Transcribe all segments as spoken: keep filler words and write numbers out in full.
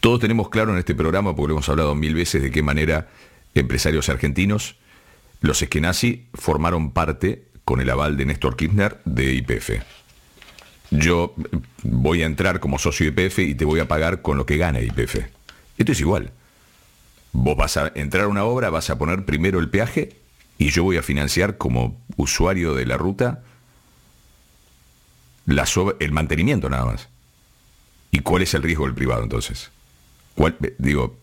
Todos tenemos claro en este programa, porque lo hemos hablado mil veces, de qué manera empresarios argentinos, los Eskenazi, formaron parte, con el aval de Néstor Kirchner, de Y P F. Yo voy a entrar como socio de Y P F y te voy a pagar con lo que gana Y P F. Esto es igual. Vos vas a entrar a una obra, vas a poner primero el peaje y yo voy a financiar como usuario de la ruta la so- el mantenimiento nada más. ¿Y cuál es el riesgo del privado entonces? ¿Cuál, digo,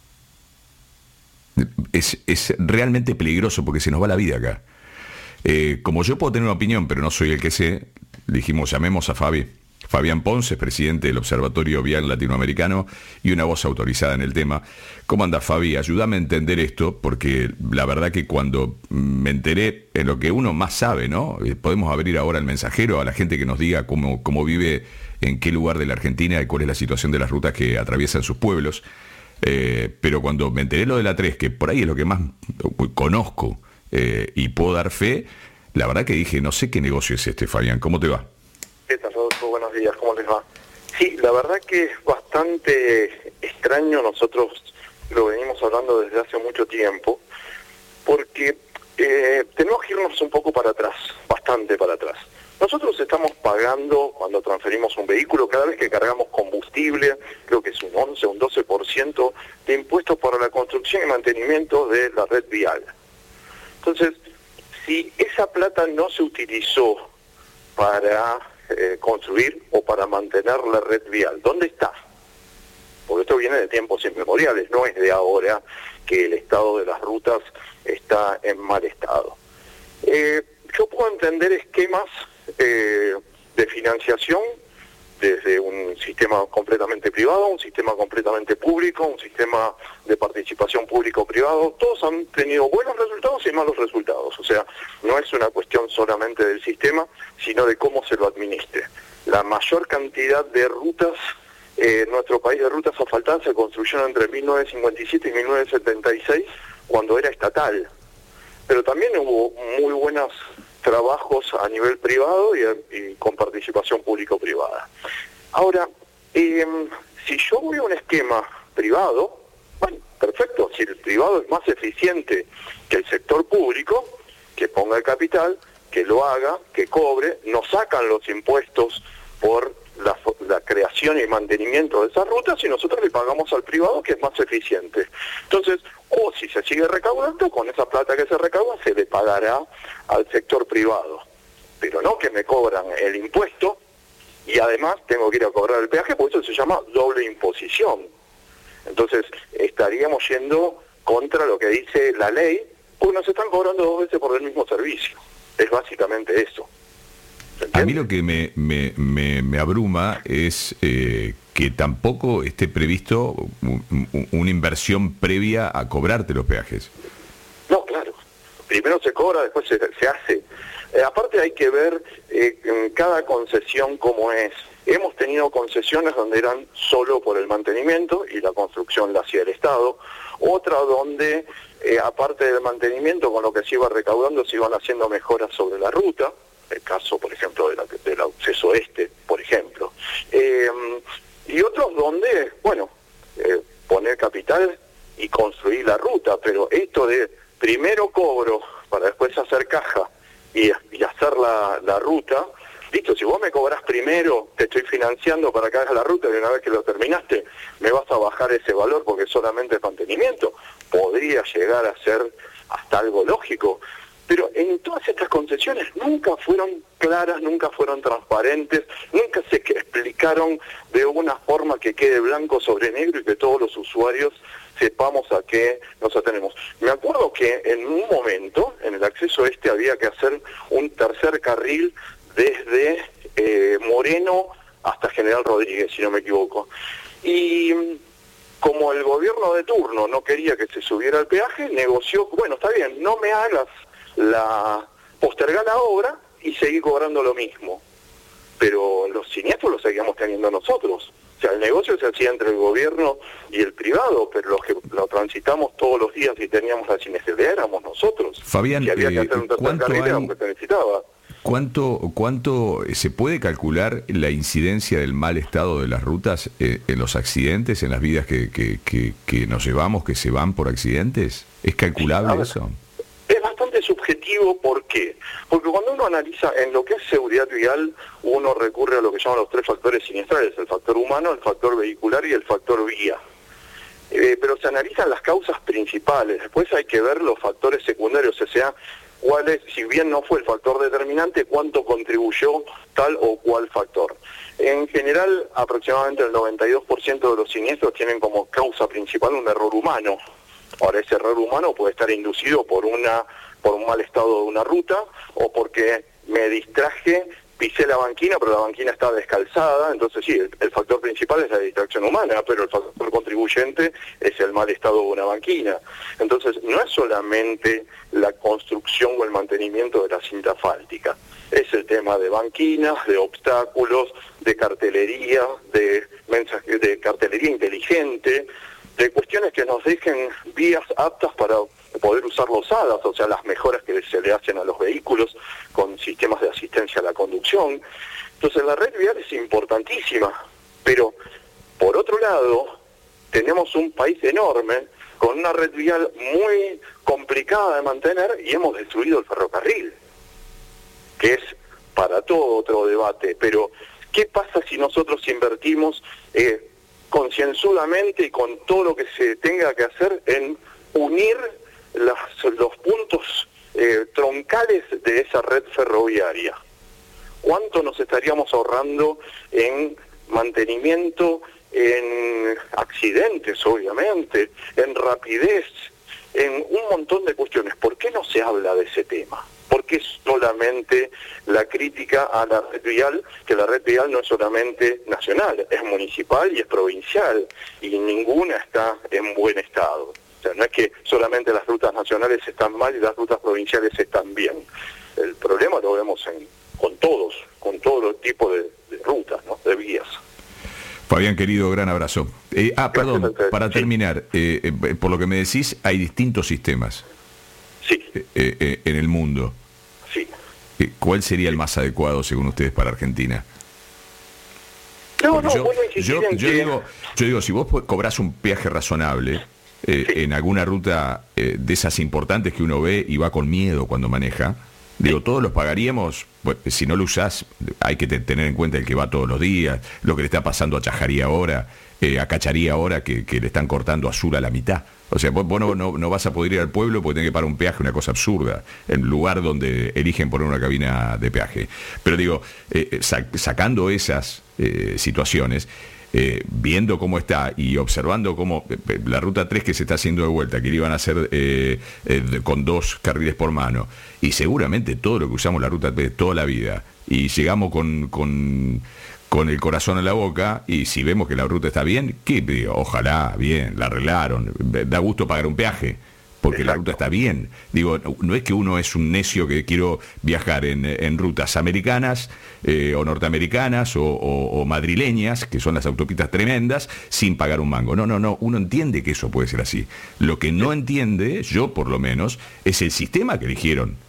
es, es realmente peligroso porque se nos va la vida acá. Eh, como yo puedo tener una opinión, pero no soy el que sé, dijimos, llamemos a Fabi. Fabián Ponce, presidente del Observatorio Vial Latinoamericano y una voz autorizada en el tema. ¿Cómo anda, Fabi? Ayúdame a entender esto, porque la verdad que cuando me enteré en lo que uno más sabe, ¿no? Podemos abrir ahora el mensajero a la gente que nos diga cómo, cómo vive, en qué lugar de la Argentina y cuál es la situación de las rutas que atraviesan sus pueblos. Eh, pero cuando me enteré lo de la tres, que por ahí es lo que más conozco eh, y puedo dar fe, la verdad que dije, no sé qué negocio es este, Fabián. ¿Cómo te va? ¿Qué tal, Rodolfo? Buenos días, ¿cómo les va? Sí, la verdad que es bastante extraño, nosotros lo venimos hablando desde hace mucho tiempo, porque eh, tenemos que irnos un poco para atrás, bastante para atrás. Nosotros estamos pagando, cuando transferimos un vehículo, cada vez que cargamos combustible, creo que es un once, un doce por ciento de impuestos para la construcción y mantenimiento de la red vial. Entonces, si esa plata no se utilizó para eh, construir o para mantener la red vial, ¿dónde está? Porque esto viene de tiempos inmemoriales, no es de ahora que el estado de las rutas está en mal estado. Eh, yo puedo entender esquemas eh, de financiación desde un sistema completamente privado, un sistema completamente público, un sistema de participación público-privado. Todos han tenido buenos resultados y malos resultados. O sea, no es una cuestión solamente del sistema, sino de cómo se lo administre. La mayor cantidad de rutas, eh, en nuestro país de rutas asfaltadas se construyeron entre mil novecientos cincuenta y siete y mil novecientos setenta y seis, cuando era estatal. Pero también hubo muy buenos trabajos a nivel privado y, y con participación público-privada. Ahora, eh, si yo voy a un esquema privado, bueno, perfecto, si el privado es más eficiente que el sector público, que ponga el capital, que lo haga, que cobre, nos sacan los impuestos por la, la creación y mantenimiento de esas rutas y nosotros le pagamos al privado, que es más eficiente. Entonces, o si se sigue recaudando, con esa plata que se recauda se le pagará al sector privado. Pero no que me cobran el impuesto y además tengo que ir a cobrar el peaje, porque eso se llama doble imposición. Entonces estaríamos yendo contra lo que dice la ley, porque nos están cobrando dos veces por el mismo servicio. Es básicamente eso. A mí lo que me, me, me, me abruma es eh, que tampoco esté previsto un, un, una inversión previa a cobrarte los peajes. No, claro. Primero se cobra, después se, se hace. Eh, aparte hay que ver eh, en cada concesión cómo es. Hemos tenido concesiones donde eran solo por el mantenimiento y la construcción la hacía el Estado. Otra donde, eh, aparte del mantenimiento, con lo que se iba recaudando, se iban haciendo mejoras sobre la ruta. El caso, por ejemplo, de la, del acceso este, por ejemplo. Eh, y otros donde, bueno, eh, poner capital y construir la ruta, pero esto de primero cobro para después hacer caja y, y hacer la, la ruta, listo, si vos me cobrás primero, te estoy financiando para que hagas la ruta y una vez que lo terminaste, me vas a bajar ese valor porque solamente es mantenimiento, podría llegar a ser hasta algo lógico. Pero en todas estas concesiones nunca fueron claras, nunca fueron transparentes, nunca se explicaron de una forma que quede blanco sobre negro y que todos los usuarios sepamos a qué nos atenemos. Me acuerdo que en un momento, en el acceso este, había que hacer un tercer carril desde eh, Moreno hasta General Rodríguez, si no me equivoco. Y como el gobierno de turno no quería que se subiera el peaje, negoció, bueno, está bien, no me hagas la postergar la obra y seguir cobrando lo mismo. Pero los siniestros los seguíamos teniendo nosotros. O sea, el negocio se hacía entre el gobierno y el privado, pero los que lo transitamos todos los días y teníamos la siniestralidad éramos nosotros. Fabián, que había eh, que hacer un tercer ¿cuánto carril hay, era porque se necesitaba. ¿cuánto, ¿cuánto se puede calcular la incidencia del mal estado de las rutas eh, en los accidentes, en las vidas que, que, que, que nos llevamos, que se van por accidentes? ¿Es calculable ver, eso? Es bastante subjetivo. ¿Por qué? Porque cuando uno analiza en lo que es seguridad vial, uno recurre a lo que llaman los tres factores siniestrales: el factor humano, el factor vehicular y el factor vía. Eh, pero se analizan las causas principales, después hay que ver los factores secundarios, o sea, cuál es, si bien no fue el factor determinante, cuánto contribuyó tal o cual factor. En general, aproximadamente el noventa y dos por ciento de los siniestros tienen como causa principal un error humano. Ahora, ese error humano puede estar inducido por una por un mal estado de una ruta, o porque me distraje, pisé la banquina, pero la banquina está descalzada. Entonces sí, el, el factor principal es la distracción humana, pero el factor contribuyente es el mal estado de una banquina. Entonces no es solamente la construcción o el mantenimiento de la cinta asfáltica, es el tema de banquinas, de obstáculos, de cartelería, de mensaje, de cartelería inteligente, de cuestiones que nos dejen vías aptas para poder usar los A D A S, o sea, las mejoras que se le hacen a los vehículos con sistemas de asistencia a la conducción. Entonces la red vial es importantísima, pero por otro lado tenemos un país enorme con una red vial muy complicada de mantener y hemos destruido el ferrocarril, que es para todo otro debate. Pero ¿qué pasa si nosotros invertimos eh, concienzudamente y con todo lo que se tenga que hacer en unir las, los puntos eh, troncales de esa red ferroviaria? ¿Cuánto nos estaríamos ahorrando en mantenimiento, en accidentes, obviamente, en rapidez, en un montón de cuestiones? ¿Por qué no se habla de ese tema? ¿Por qué solamente la crítica a la red vial? Que la red vial no es solamente nacional, es municipal y es provincial, y ninguna está en buen estado. O sea, no es que solamente las rutas nacionales están mal y las rutas provinciales están bien. El problema lo vemos en, con todos, con todo los tipos de, de rutas, ¿no? De vías. Fabián, querido, gran abrazo. Eh, ah, perdón, para terminar, eh, eh, por lo que me decís, hay distintos sistemas. Sí. Eh, eh, en el mundo. Sí. Eh, ¿Cuál sería el más adecuado, según ustedes, para Argentina? No, no, yo, bueno, yo, en yo, que... digo, yo digo, si vos cobrás un peaje razonable eh, sí. en alguna ruta eh, de esas importantes que uno ve y va con miedo cuando maneja, digo, todos los pagaríamos. Pues, si no lo usás, hay que te, tener en cuenta el que va todos los días, lo que le está pasando a Chajarí ahora, eh, a Cacharí ahora, que, que le están cortando a Sur a la mitad. O sea, vos, vos no, no, no vas a poder ir al pueblo porque tenés que pagar un peaje, una cosa absurda, en lugar donde eligen poner una cabina de peaje. Pero digo, eh, sac, sacando esas eh, situaciones, eh, viendo cómo está y observando cómo eh, la ruta tres que se está haciendo de vuelta, que le iban a hacer eh, eh, con dos carriles por mano, y seguramente todo lo que usamos la ruta tres toda la vida, y llegamos con... con con el corazón en la boca, y si vemos que la ruta está bien, ¿qué? Digo, ojalá, bien, la arreglaron, da gusto pagar un peaje, porque Exacto. La ruta está bien. Digo, no es que uno es un necio que quiero viajar en, en rutas americanas, eh, o norteamericanas, o, o, o madrileñas, que son las autopistas tremendas, sin pagar un mango. No, no, no, uno entiende que eso puede ser así. Lo que no entiende, yo por lo menos, es el sistema que eligieron.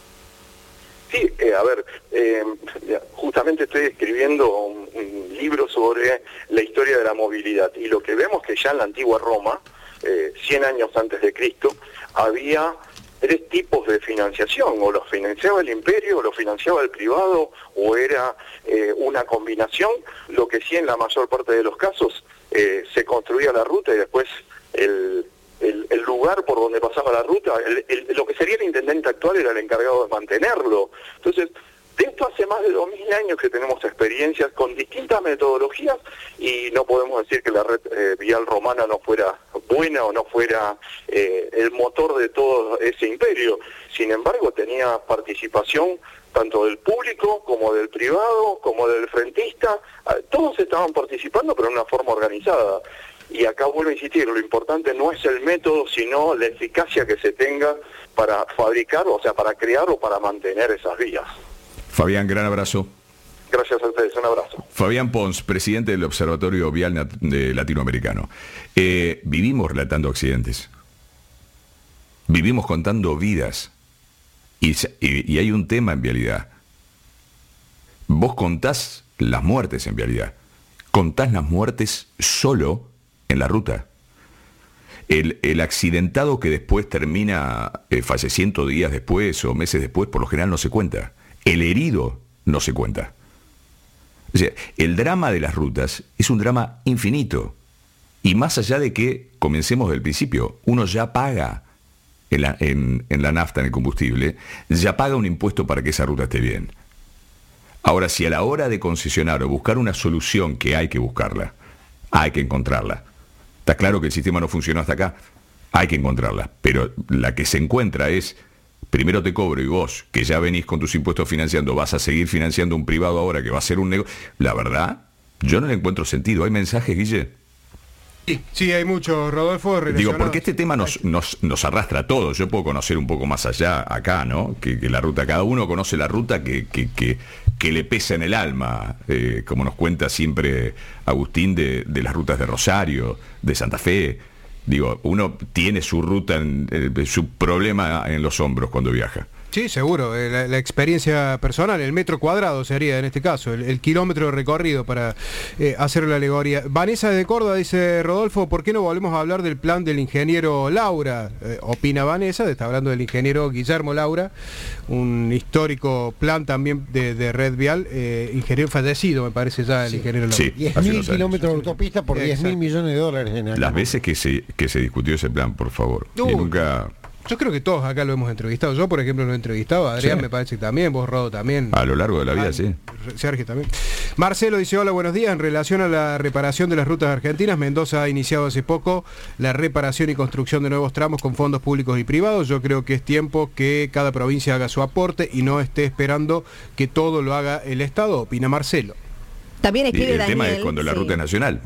Sí, eh, a ver, eh, justamente estoy escribiendo un, un libro sobre la historia de la movilidad, y lo que vemos que ya en la antigua Roma, eh, cien años antes de Cristo, había tres tipos de financiación: o los financiaba el imperio, o lo financiaba el privado, o era eh, una combinación. Lo que sí, en la mayor parte de los casos, eh, se construía la ruta y después el... El, el lugar por donde pasaba la ruta, el, el, lo que sería el intendente actual era el encargado de mantenerlo. Entonces, de esto hace más de dos mil años que tenemos experiencias con distintas metodologías, y no podemos decir que la red eh, vial romana no fuera buena o no fuera eh, el motor de todo ese imperio. Sin embargo, tenía participación tanto del público como del privado, como del frentista. Todos estaban participando, pero de una forma organizada. Y acá vuelvo a insistir, lo importante no es el método, sino la eficacia que se tenga para fabricar, o sea, para crear o para mantener esas vías. Fabián, gran abrazo. Gracias a ustedes, un abrazo. Fabián Pons, presidente del Observatorio Vial Latinoamericano. Eh, vivimos relatando accidentes. Vivimos contando vidas. Y, y, y hay un tema en vialidad. vos contás las muertes en vialidad. Contás las muertes solo en la ruta. El, el accidentado que después termina eh, falleciendo días después o meses después, por lo general no se cuenta. El herido no se cuenta. O sea, el drama de las rutas es un drama infinito. Y más allá de que, comencemos del principio, uno ya paga en la, en, en la nafta, en el combustible, ya paga un impuesto para que esa ruta esté bien. Ahora, si a la hora de concesionar o buscar una solución, que hay que buscarla, hay que encontrarla. Está claro que el sistema no funcionó hasta acá, hay que encontrarla. Pero la que se encuentra es, primero te cobro y vos, que ya venís con tus impuestos financiando, vas a seguir financiando un privado ahora que va a ser un negocio. La verdad, yo no le encuentro sentido. ¿Hay mensajes, Guille? Sí, sí, hay mucho, Rodolfo. Digo, porque este tema nos, nos, nos arrastra a todos. Yo puedo conocer un poco más allá acá, ¿no? Que, que la ruta, cada uno conoce la ruta que, que, que, que le pesa en el alma, eh, como nos cuenta siempre Agustín de, de las rutas de Rosario, de Santa Fe. Digo, uno tiene su ruta, en, eh, su problema en los hombros cuando viaja. Sí, seguro, eh, la, la experiencia personal, el metro cuadrado sería en este caso, el, el kilómetro recorrido para eh, hacer la alegoría. Vanessa de Córdoba dice, Rodolfo, ¿por qué no volvemos a hablar del plan del ingeniero Laura? Eh, opina Vanessa, está hablando del ingeniero Guillermo Laura, un histórico plan también de, de red vial, eh, ingeniero fallecido, me parece ya el sí. ingeniero Laura. Sí, diez mil kilómetros de autopista por diez mil millones de dólares en año. Las veces que se, que se discutió ese plan, por favor. Uh, y nunca... Yo creo que todos acá lo hemos entrevistado. Yo, por ejemplo, lo he entrevistado. Adrián, sí. Me parece que también. Vos, Rodo, también. A lo largo de la vida, ah, sí. Sergio también. Marcelo dice, hola, buenos días. En relación a la reparación de las rutas argentinas, Mendoza ha iniciado hace poco la reparación y construcción de nuevos tramos con fondos públicos y privados. Yo creo que es tiempo que cada provincia haga su aporte y no esté esperando que todo lo haga el Estado, opina Marcelo. También escribe y el Daniel, tema es cuando la sí. ruta es nacional.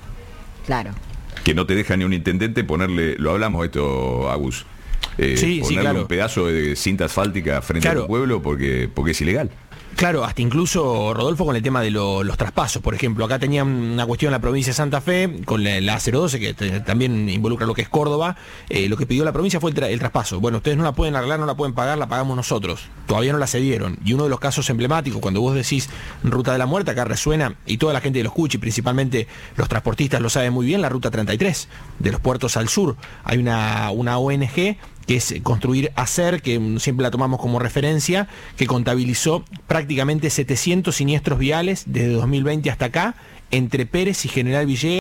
Claro. Que no te deja ni un intendente ponerle, lo hablamos esto, Agus, eh, sí, ponerle sí, claro. un pedazo de cinta asfáltica frente claro. al pueblo porque, porque es ilegal. Claro, hasta incluso, Rodolfo, con el tema de lo, los traspasos, por ejemplo. Acá tenían una cuestión en la provincia de Santa Fe, con la, la cero doce, que te, también involucra lo que es Córdoba. Eh, lo que pidió la provincia fue el, tra el traspaso. Bueno, ustedes no la pueden arreglar, no la pueden pagar, la pagamos nosotros. Todavía no la cedieron. Y uno de los casos emblemáticos, cuando vos decís Ruta de la Muerte, acá resuena, y toda la gente lo escucha, y principalmente los transportistas lo saben muy bien, la Ruta treinta y tres, de los puertos al sur. Hay una, una O N G que es Construir Hacer, que siempre la tomamos como referencia, que contabilizó prácticamente setecientos siniestros viales desde dos mil veinte hasta acá, entre Pérez y General Villegas.